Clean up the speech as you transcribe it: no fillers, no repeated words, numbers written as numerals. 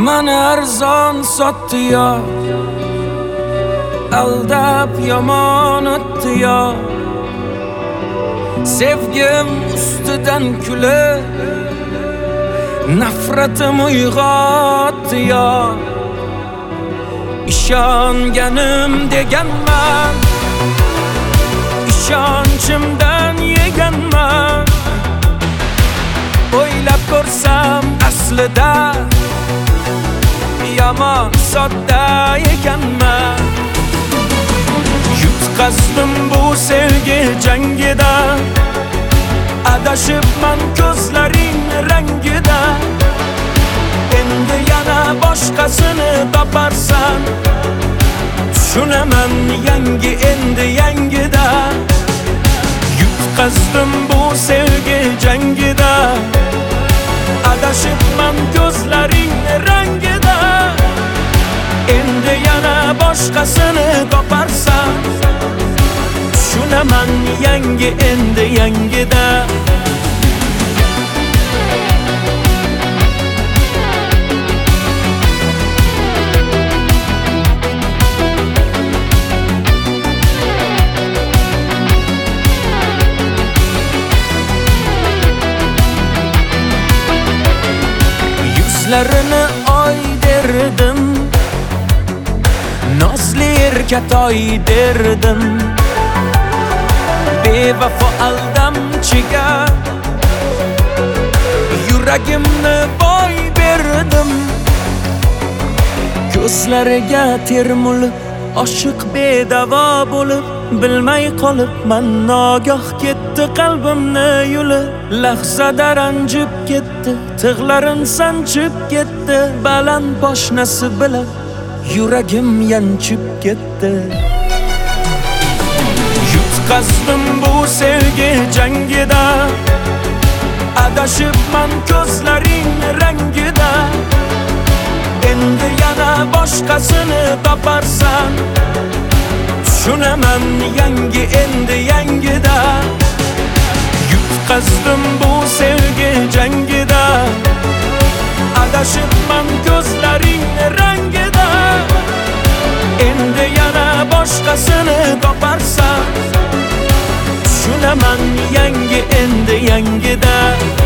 Mani arzon sotdi yor, aldab yomon o'tdi yor. Sevgim ustidan kulib, nafratim uyg'otdi yor. İshonganim deganman, ishonchimdan yeganman. O'ylab ko'rsam aslida yomon sodda ekanman. Yutqazdim bu sevgi jangida, adashibman ko'zlaring rangida. Endi yana boshqasini toparsan, tushunaman yangi endi yangida. Yutqazdim bu sevgi jangida, adashibman ko'zlaring rangida. Endi yana boshqasini toparsan, tushunaman yangi endi yangida. Yuzlarini oy derdim, nozli erkatoy derdim. Bevafo aldamchiga yuragimni boy berdim. Ko'zlariga termulib, oshiq bedavo bo'lib, bilmay qolibman nogoh ketdi qalbimni yulib. Lahzada ranjib ketdi, tig'larin sanchib ketdi. Baland poshnasi bilan yuragim yanchib ketdi. Yutqazdim bu sevgi jangida, adashibman ko'zlaring rangida. Endi yana boshqasini toparsan, tushunaman yangi endi yangida. Yutqazdim bu sevgi jangida, adashibman ko'zlaring rangida. Endi yana boshqasini toparsan, tushunaman yangi endi yangida.